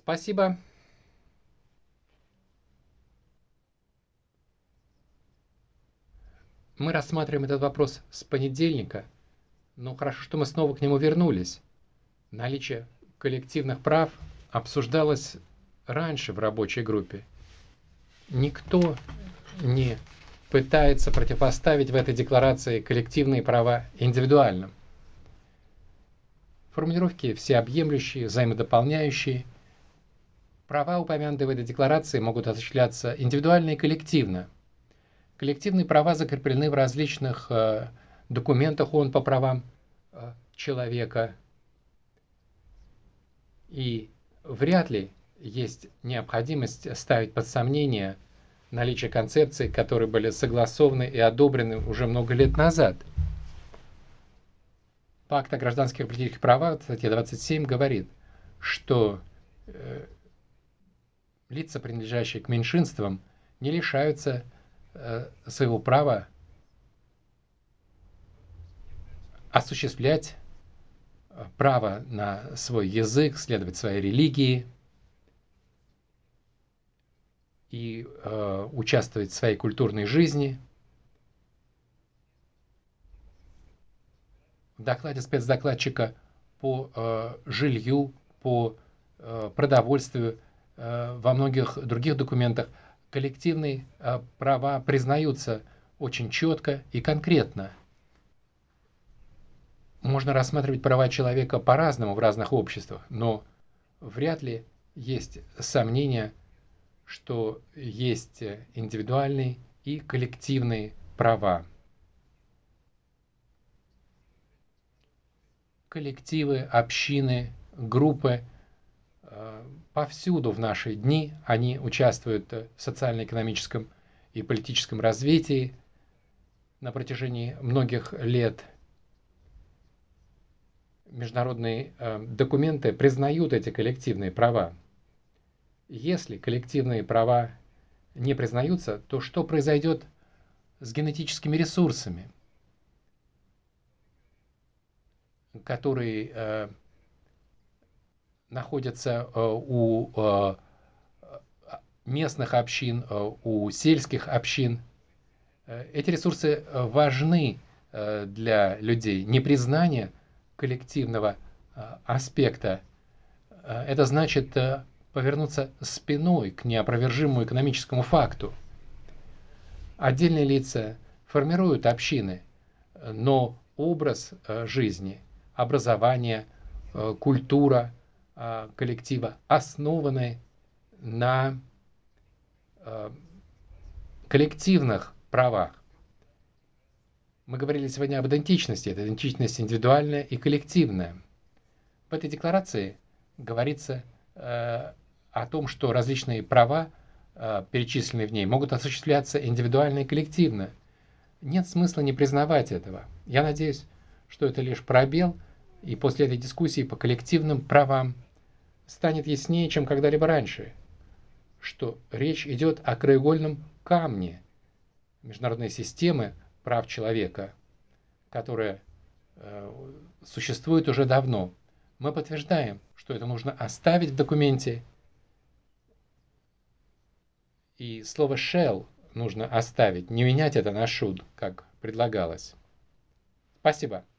Спасибо. Мы рассматриваем этот вопрос с понедельника, но хорошо, что мы снова к нему вернулись. Наличие коллективных прав обсуждалось раньше в рабочей группе. Никто не пытается противопоставить в этой декларации коллективные права индивидуальным. Формулировки всеобъемлющие, взаимодополняющие. Права, упомянутые в этой декларации, могут осуществляться индивидуально и коллективно. Коллективные права закреплены в различных документах ООН по правам человека. И вряд ли есть необходимость ставить под сомнение наличие концепций, которые были согласованы и одобрены уже много лет назад. Пакт о гражданских и политических правах, статья 27, говорит, что лица, принадлежащие к меньшинствам, не лишаются своего права осуществлять право на свой язык, следовать своей религии и участвовать в своей культурной жизни. В докладе спецдокладчика по жилью, по продовольствию, во многих других документах коллективные права признаются очень четко и конкретно. Можно рассматривать права человека по-разному в разных обществах, но вряд ли есть сомнения, что есть индивидуальные и коллективные права. Коллективы, общины, группы повсюду в наши дни, они участвуют в социально-экономическом и политическом развитии на протяжении многих лет. Международные документы признают эти коллективные права. Если коллективные права не признаются, то что произойдет с генетическими ресурсами, которые находятся у местных общин, у сельских общин? Эти ресурсы важны для людей. Непризнание коллективного аспекта – это значит повернуться спиной к неопровержимому экономическому факту. Отдельные лица формируют общины, но образ жизни, образование, культура коллектива основаны на коллективных правах. Мы говорили сегодня об идентичности. Это идентичность индивидуальная и коллективная. В этой декларации говорится о том, что различные права, перечисленные в ней, могут осуществляться индивидуально и коллективно. Нет смысла не признавать этого. Я надеюсь, что это лишь пробел, и после этой дискуссии по коллективным правам станет яснее, чем когда-либо раньше, что речь идет о краеугольном камне международной системы прав человека, которая существует уже давно. Мы подтверждаем, что это нужно оставить в документе, и слово shall нужно оставить, не менять это на should, как предлагалось. Спасибо.